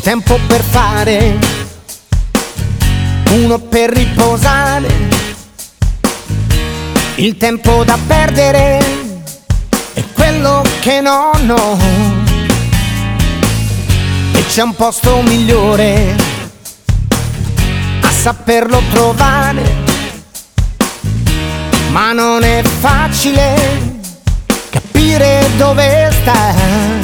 tempo per fare, uno per riposare, il tempo da perdere è quello che non ho. E c'è un posto migliore a saperlo trovare, ma non è facile capire dove sta.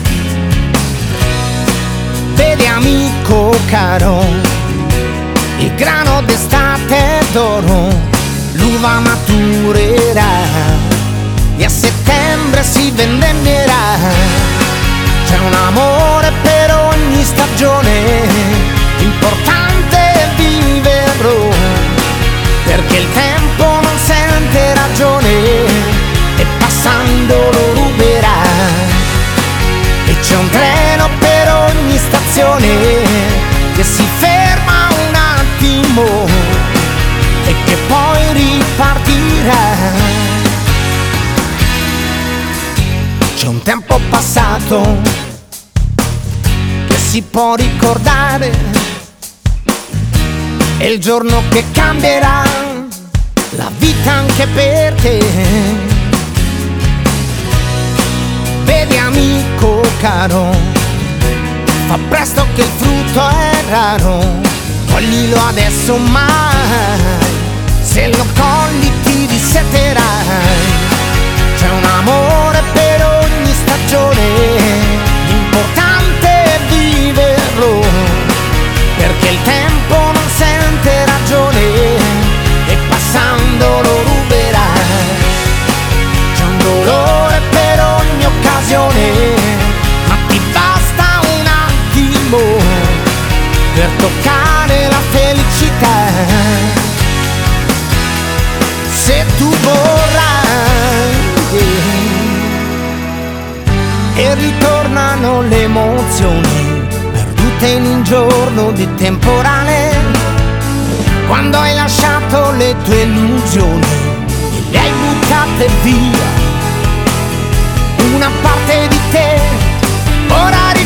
Vedi amico caro, il grano d'estate è d'oro, l'uva maturerà e a settembre si vendemmerà. C'è un amore per ogni stagione, l'importante è viverlo, perché il tempo non sente ragione e passando lo ruberà. E c'è un treno per ogni stazione che si ferma un attimo e che poi ripartirà. C'è un tempo passato che si può ricordare, è il giorno che cambierà la vita anche per te. Vedi amico caro, fa presto che il frutto è raro, coglilo adesso mai, se lo cogli ti disseterai. C'è un amore per ogni stagione, l'importante è viverlo, perché il tempo non sente ragione e passando lo ruberà. C'è un dolore per ogni occasione, ma ti basta un attimo per toccare la felicità. Se tu vorrai, e ritornano le emozioni perdute in un giorno di temporale, quando hai lasciato le tue illusioni e le hai buttate via. Una parte di te ora